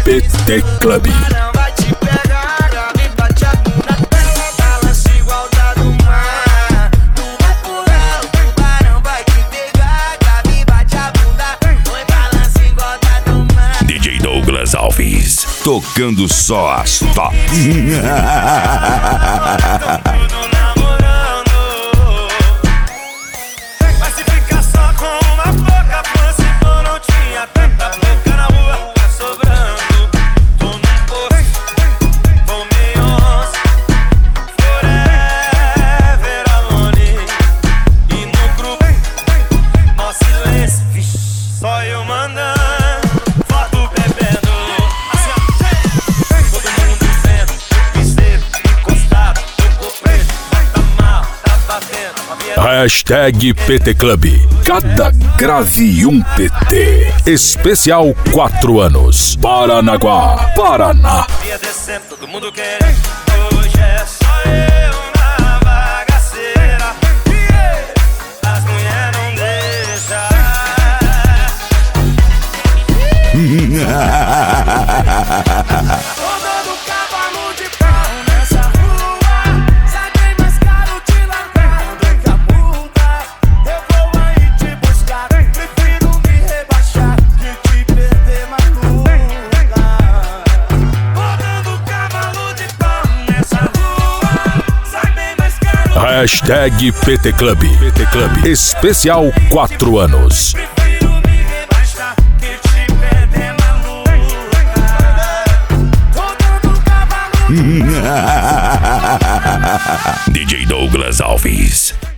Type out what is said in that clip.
PT Club. Vai te pegar, grave, bate a bunda, balança igual da do mar. Tu vai pular, o tubarão vai te pegar, grave, bate a bunda, oi, balança igual da do mar. DJ Douglas Alves, tocando só as top. Tudo namorando. Mas se ficar só com uma boca, fosse bom, não tinha tanta boca na rua, tá sobrando. Tô num posto, tomei onça, forever alone. E no grupo, mó silêncio, vixe, só eu mandando, foto bebendo. Assim, ó, todo mundo vendo, piseiro, encostado, tocou preto, tá mal, tá batendo. Hashtag PT Club. Cada grave um PT. Especial 4 anos. Paranaguá, Paraná. Ia descendo, todo mundo querendo. Hoje é só eu na bagaceira. As mulheres não deixam. Rodando cavalo de pau nessa rua. Sai bem mais caro te largar do que a multa. Eu vou aí te buscar. Prefiro me rebaixar que te perder mais nunca. Rodando cavalo de pau nessa rua. Sai bem mais caro. Hashtag PT Club. PT Club. Especial 4 anos. Prefiro me rebaixar que te perder mais nunca. Rodando cavalo. DJ Douglas Alves.